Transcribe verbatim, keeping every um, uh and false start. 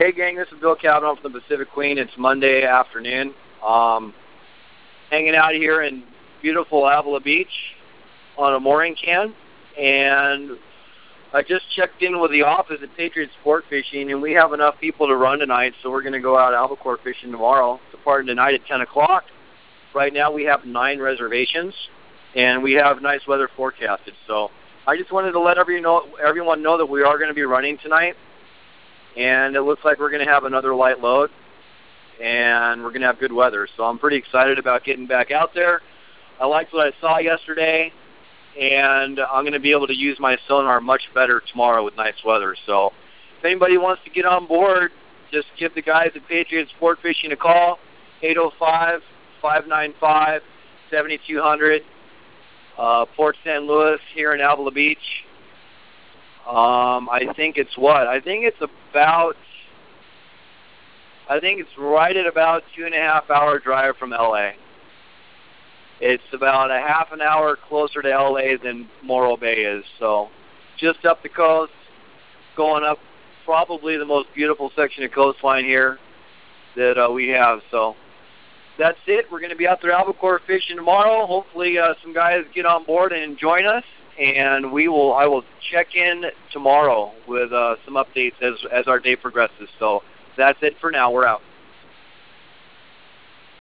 Hey, gang, this is Bill Cavanaugh from the Pacific Queen. It's Monday afternoon. Um, hanging out here in beautiful Avila Beach on a mooring can. And I just checked in with the office at Patriot Sport Fishing, and we have enough people to run tonight, so we're going to go out albacore fishing tomorrow, departing tonight at ten o'clock. Right now we have nine reservations, and we have nice weather forecasted. So I just wanted to let every know, everyone know that we are going to be running tonight, and it looks like we're going to have another light load, and we're going to have good weather. So I'm pretty excited about getting back out there. I liked what I saw yesterday, and I'm going to be able to use my sonar much better tomorrow with nice weather. So if anybody wants to get on board, just give the guys at Patriot Sport Fishing a call, eight oh five, five nine five, seven two zero zero, uh, Port Saint Louis here in Avila Beach. Um, I think it's what? I think it's about, I think it's right at about two and a half hour drive from L A. It's about a half an hour closer to L A than Morro Bay is. So just up the coast, going up probably the most beautiful section of coastline here that uh, we have. So that's it. We're going to be out there albacore fishing tomorrow. Hopefully uh, some guys get on board and join us. And we will. I will check in tomorrow with uh, some updates as, as our day progresses. So that's it for now. We're out.